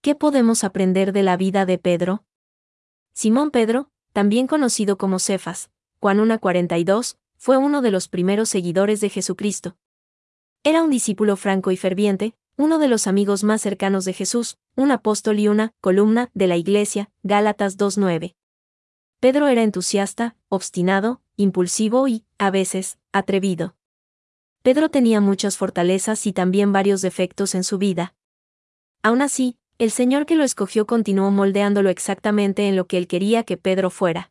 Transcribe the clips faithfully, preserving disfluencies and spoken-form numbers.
¿Qué podemos aprender de la vida de Pedro? Simón Pedro, también conocido como Cefas, Juan uno cuarenta y dos, fue uno de los primeros seguidores de Jesucristo. Era un discípulo franco y ferviente, uno de los amigos más cercanos de Jesús, un apóstol y una columna de la Iglesia, Gálatas dos nueve. Pedro era entusiasta, obstinado, impulsivo y, a veces, atrevido. Pedro tenía muchas fortalezas y también varios defectos en su vida. Aún así, el Señor que lo escogió continuó moldeándolo exactamente en lo que él quería que Pedro fuera.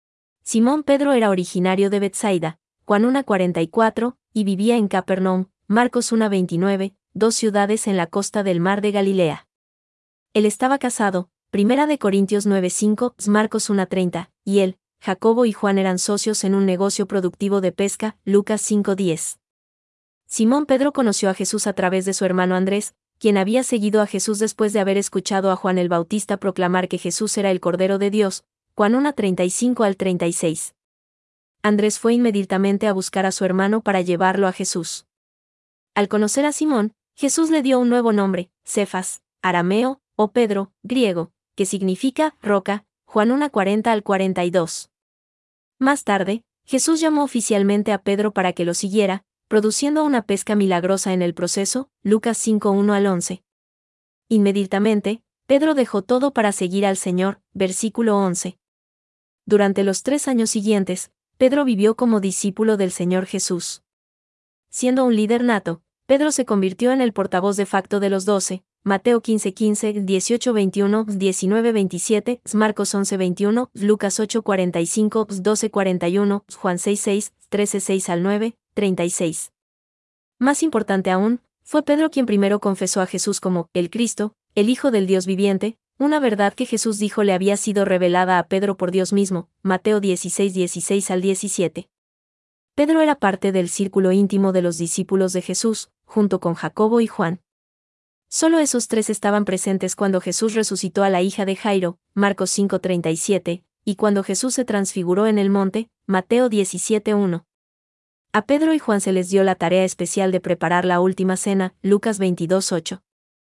Simón Pedro era originario de Betsaida, Juan uno cuarenta y cuatro, y vivía en Capernaum, Marcos uno veintinueve, dos ciudades en la costa del mar de Galilea. Él estaba casado, Primera de Corintios nueve cinco, Marcos uno treinta, y él, Jacobo y Juan eran socios en un negocio productivo de pesca, Lucas cinco diez. Simón Pedro conoció a Jesús a través de su hermano Andrés, quien había seguido a Jesús después de haber escuchado a Juan el Bautista proclamar que Jesús era el Cordero de Dios, Juan uno treinta y cinco al treinta y seis. Andrés fue inmediatamente a buscar a su hermano para llevarlo a Jesús. Al conocer a Simón, Jesús le dio un nuevo nombre, Cefas, arameo, o Pedro, griego, que significa roca, Juan uno cuarenta al cuarenta y dos. Más tarde, Jesús llamó oficialmente a Pedro para que lo siguiera, produciendo una pesca milagrosa en el proceso, Lucas cinco uno al once. Inmediatamente, Pedro dejó todo para seguir al Señor, versículo once. Durante los tres años siguientes, Pedro vivió como discípulo del Señor Jesús. Siendo un líder nato, Pedro se convirtió en el portavoz de facto de los doce, Mateo quince quince, dieciocho veintiuno, diecinueve veintisiete, Marcos once veintiuno, Lucas ocho cuarenta y cinco, doce cuarenta y uno, Juan seis seis, trece seis al nueve, treinta y seis. Más importante aún, fue Pedro quien primero confesó a Jesús como el Cristo, el Hijo del Dios viviente, una verdad que Jesús dijo le había sido revelada a Pedro por Dios mismo, Mateo dieciséis dieciséis al diecisiete. Pedro era parte del círculo íntimo de los discípulos de Jesús, junto con Jacobo y Juan. Solo esos tres estaban presentes cuando Jesús resucitó a la hija de Jairo, Marcos cinco treinta y siete, y cuando Jesús se transfiguró en el monte, Mateo diecisiete uno. A Pedro y Juan se les dio la tarea especial de preparar la última cena, Lucas veintidós ocho.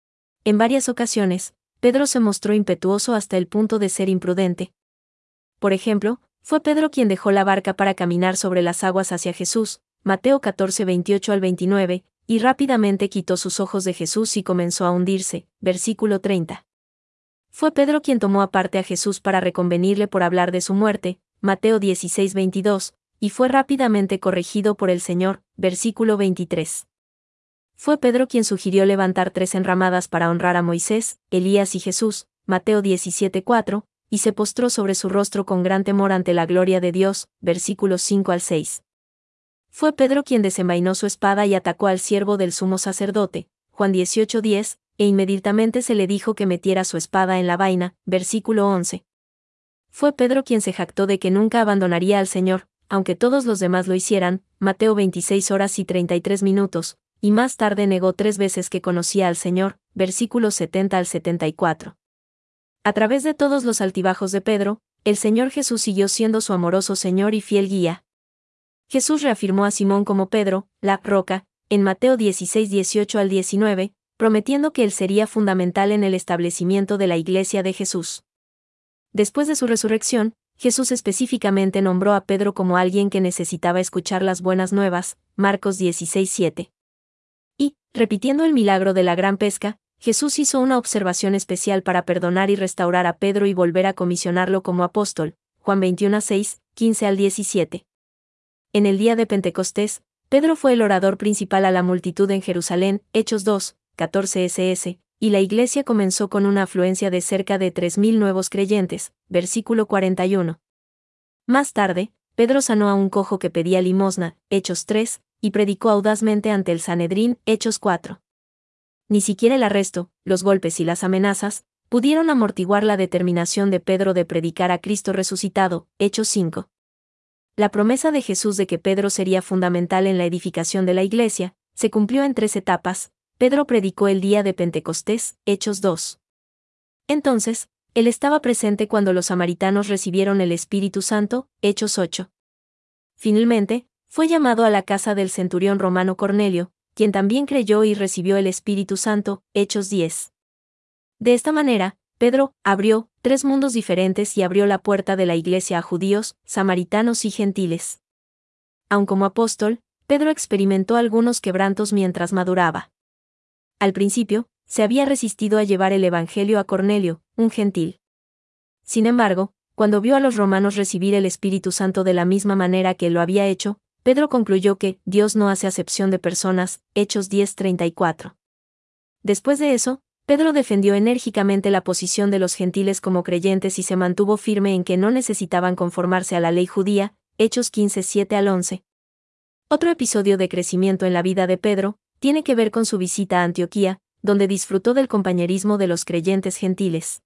En varias ocasiones, Pedro se mostró impetuoso hasta el punto de ser imprudente. Por ejemplo, fue Pedro quien dejó la barca para caminar sobre las aguas hacia Jesús, Mateo catorce veintiocho al veintinueve, y rápidamente quitó sus ojos de Jesús y comenzó a hundirse, versículo treinta. Fue Pedro quien tomó aparte a Jesús para reconvenirle por hablar de su muerte, Mateo dieciséis veintidós, y fue rápidamente corregido por el Señor, versículo veintitrés. Fue Pedro quien sugirió levantar tres enramadas para honrar a Moisés, Elías y Jesús, Mateo diecisiete cuatro, y se postró sobre su rostro con gran temor ante la gloria de Dios, versículos cinco al seis. Fue Pedro quien desenvainó su espada y atacó al siervo del sumo sacerdote, Juan dieciocho diez, e inmediatamente se le dijo que metiera su espada en la vaina, versículo once. Fue Pedro quien se jactó de que nunca abandonaría al Señor, aunque todos los demás lo hicieran, Mateo veintiséis horas y treinta y tres minutos, y más tarde negó tres veces que conocía al Señor, versículos setenta al setenta y cuatro. A través de todos los altibajos de Pedro, el Señor Jesús siguió siendo su amoroso Señor y fiel guía. Jesús reafirmó a Simón como Pedro, la roca, en Mateo dieciséis dieciocho al diecinueve, prometiendo que él sería fundamental en el establecimiento de la Iglesia de Jesús. Después de su resurrección, Jesús específicamente nombró a Pedro como alguien que necesitaba escuchar las buenas nuevas, Marcos dieciséis siete. Y, repitiendo el milagro de la gran pesca, Jesús hizo una observación especial para perdonar y restaurar a Pedro y volver a comisionarlo como apóstol, Juan veintiuno seis, quince al diecisiete. En el día de Pentecostés, Pedro fue el orador principal a la multitud en Jerusalén, Hechos dos, catorce ss, y la iglesia comenzó con una afluencia de cerca de tres mil nuevos creyentes, versículo cuarenta y uno. Más tarde, Pedro sanó a un cojo que pedía limosna, Hechos tres, y predicó audazmente ante el Sanedrín, Hechos cuatro. Ni siquiera el arresto, los golpes y las amenazas, pudieron amortiguar la determinación de Pedro de predicar a Cristo resucitado, Hechos cinco. La promesa de Jesús de que Pedro sería fundamental en la edificación de la iglesia, se cumplió en tres etapas. Pedro predicó el día de Pentecostés, Hechos dos. Entonces, él estaba presente cuando los samaritanos recibieron el Espíritu Santo, Hechos ocho. Finalmente, fue llamado a la casa del centurión romano Cornelio, quien también creyó y recibió el Espíritu Santo, Hechos diez. De esta manera, Pedro abrió tres mundos diferentes y abrió la puerta de la iglesia a judíos, samaritanos y gentiles. Aun como apóstol, Pedro experimentó algunos quebrantos mientras maduraba. Al principio, se había resistido a llevar el evangelio a Cornelio, un gentil. Sin embargo, cuando vio a los romanos recibir el Espíritu Santo de la misma manera que él lo había hecho, Pedro concluyó que Dios no hace acepción de personas, Hechos diez treinta y cuatro. Después de eso, Pedro defendió enérgicamente la posición de los gentiles como creyentes y se mantuvo firme en que no necesitaban conformarse a la ley judía, Hechos quince siete al once. Otro episodio de crecimiento en la vida de Pedro tiene que ver con su visita a Antioquía, donde disfrutó del compañerismo de los creyentes gentiles.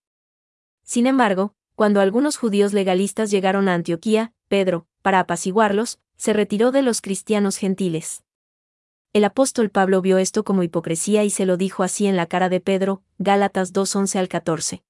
Sin embargo, cuando algunos judíos legalistas llegaron a Antioquía, Pedro, para apaciguarlos, se retiró de los cristianos gentiles. El apóstol Pablo vio esto como hipocresía y se lo dijo así en la cara de Pedro, Gálatas dos once al catorce.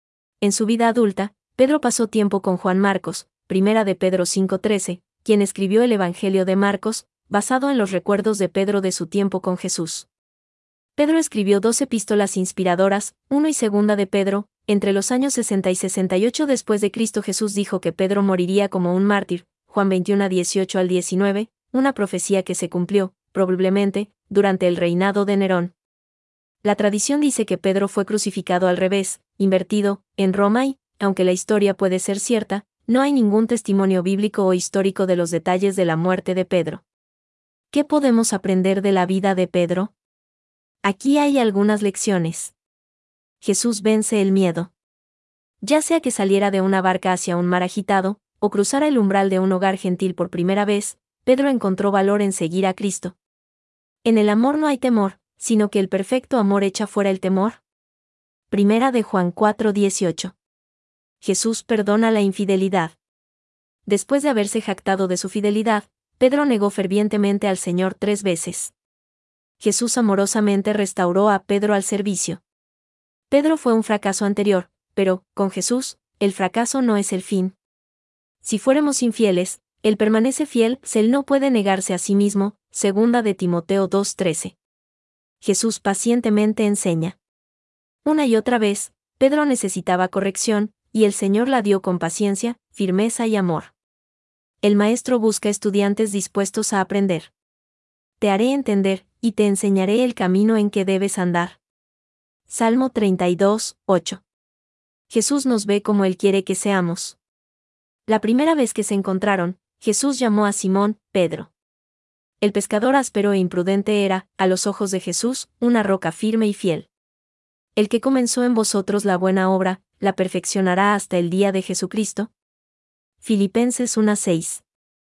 En su vida adulta, Pedro pasó tiempo con Juan Marcos, primera de Pedro cinco trece, quien escribió el Evangelio de Marcos, basado en los recuerdos de Pedro de su tiempo con Jesús. Pedro escribió dos epístolas inspiradoras, uno y segunda de Pedro, entre los años sesenta y sesenta y ocho después de Cristo. Jesús dijo que Pedro moriría como un mártir, Juan veintiuno dieciocho al diecinueve, una profecía que se cumplió, probablemente, durante el reinado de Nerón. La tradición dice que Pedro fue crucificado al revés, invertido, en Roma y, aunque la historia puede ser cierta, no hay ningún testimonio bíblico o histórico de los detalles de la muerte de Pedro. ¿Qué podemos aprender de la vida de Pedro? Aquí hay algunas lecciones. Jesús vence el miedo. Ya sea que saliera de una barca hacia un mar agitado, o cruzara el umbral de un hogar gentil por primera vez, Pedro encontró valor en seguir a Cristo. En el amor no hay temor, sino que el perfecto amor echa fuera el temor. Primera de Juan cuatro dieciocho. Jesús perdona la infidelidad. Después de haberse jactado de su fidelidad, Pedro negó fervientemente al Señor tres veces. Jesús amorosamente restauró a Pedro al servicio. Pedro fue un fracaso anterior, pero, con Jesús, el fracaso no es el fin. Si fuéramos infieles, Él permanece fiel, Él no puede negarse a sí mismo, segunda de Timoteo dos trece. Jesús pacientemente enseña. Una y otra vez, Pedro necesitaba corrección, y el Señor la dio con paciencia, firmeza y amor. El Maestro busca estudiantes dispuestos a aprender. Te haré entender, y te enseñaré el camino en que debes andar. Salmo treinta y dos, ocho. Jesús nos ve como Él quiere que seamos. La primera vez que se encontraron, Jesús llamó a Simón, Pedro. El pescador áspero e imprudente era, a los ojos de Jesús, una roca firme y fiel. El que comenzó en vosotros la buena obra, la perfeccionará hasta el día de Jesucristo. Filipenses uno seis.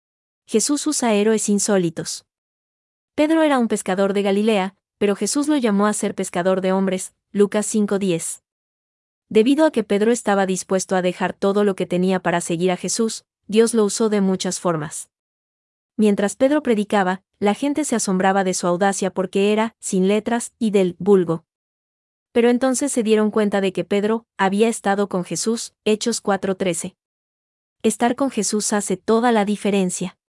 Jesús usa héroes insólitos. Pedro era un pescador de Galilea, pero Jesús lo llamó a ser pescador de hombres, Lucas cinco diez. Debido a que Pedro estaba dispuesto a dejar todo lo que tenía para seguir a Jesús, Dios lo usó de muchas formas. Mientras Pedro predicaba, la gente se asombraba de su audacia porque era, sin letras, y del vulgo. Pero entonces se dieron cuenta de que Pedro había estado con Jesús, Hechos cuatro trece. Estar con Jesús hace toda la diferencia.